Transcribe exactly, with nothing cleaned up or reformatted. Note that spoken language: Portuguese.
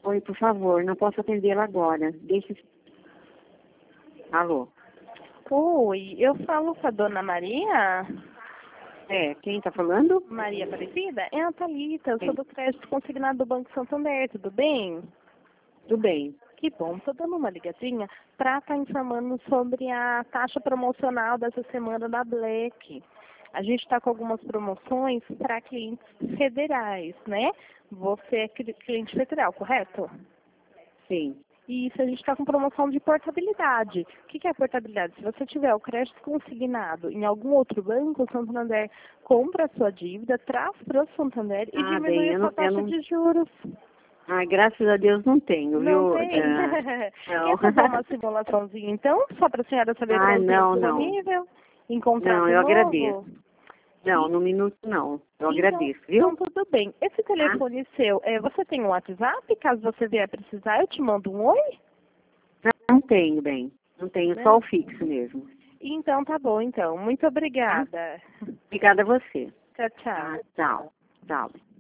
Oi, por favor, não posso atendê-la agora. Deixe... Alô? Oi, eu falo com a dona Maria? É, quem está falando? Maria Aparecida? É a Thalita, eu sou Quem? do crédito consignado do Banco Santander, tudo bem? Tudo bem. Que bom, estou dando uma ligadinha para estar informando sobre a taxa promocional dessa semana da Black. A gente está com algumas promoções para clientes federais, né? Você é cli- cliente federal, correto? Sim. Isso, a gente está com promoção de portabilidade. O que que é portabilidade? Se você tiver o crédito consignado em algum outro banco, o Santander compra a sua dívida, traz para o Santander e Ah, diminui bem, a eu sua não, eu taxa não... de juros. Ai, graças a Deus não tenho, Não viu? tem? Ah, não. Quer fazer uma simulaçãozinha, então? Só para a senhora saber Ah, qual o tempo não, não. disponível? Em Não, contrato eu novo? agradeço. Não, no minuto não. Eu Então, agradeço, então viu? tudo bem. Esse Tá? telefone seu, é, você tem um WhatsApp? Caso você vier precisar, eu te mando um oi? Não, não tenho, bem. Não tenho, só Né? o fixo mesmo. Então tá bom, então. Muito Tá? obrigada. Obrigada a você. Tchau, tchau. Tá, tchau. Tchau.